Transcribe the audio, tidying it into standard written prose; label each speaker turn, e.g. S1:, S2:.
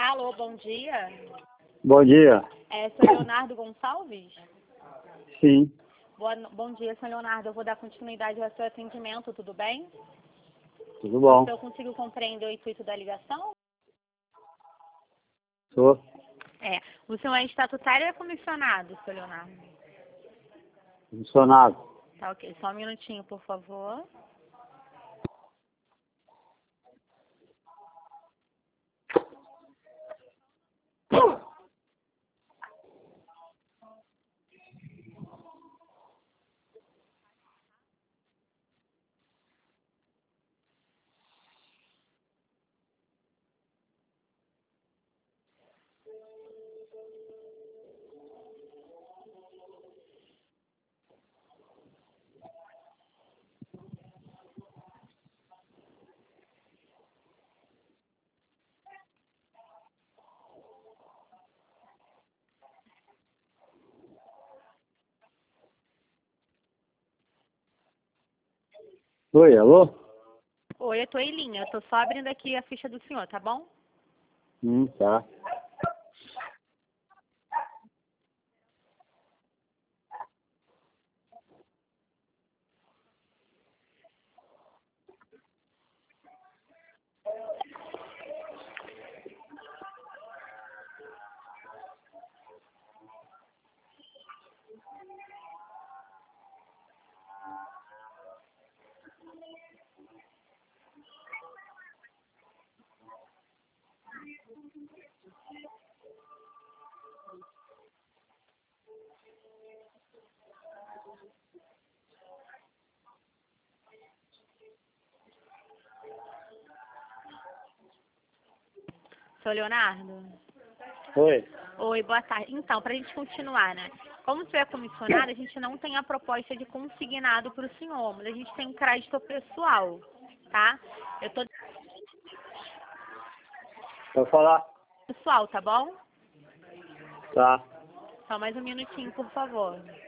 S1: Alô, bom dia.
S2: Bom dia.
S1: Sou Leonardo Gonçalves?
S2: Sim.
S1: Bom dia, senhor Leonardo. Eu vou dar continuidade ao seu atendimento, tudo bem?
S2: Tudo bom.
S1: Eu consigo compreender o intuito da ligação?
S2: Sou
S1: O senhor é estatutário ou é comissionado, senhor Leonardo?
S2: funcionário.
S1: Tá, ok. Só um minutinho, por favor.
S2: Oi, alô?
S1: Oi, eu tô em linha. Eu tô só abrindo aqui a ficha do senhor, tá bom?
S2: Tá.
S1: Senhor Leonardo?
S2: Oi.
S1: Oi, boa tarde. Então, pra gente continuar, né? Como o senhor é comissionado, a gente não tem a proposta de consignado pro senhor, mas a gente tem um crédito pessoal, tá? Eu tô
S2: Pode falar?
S1: pessoal, tá bom?
S2: Tá.
S1: Só mais um minutinho, por favor.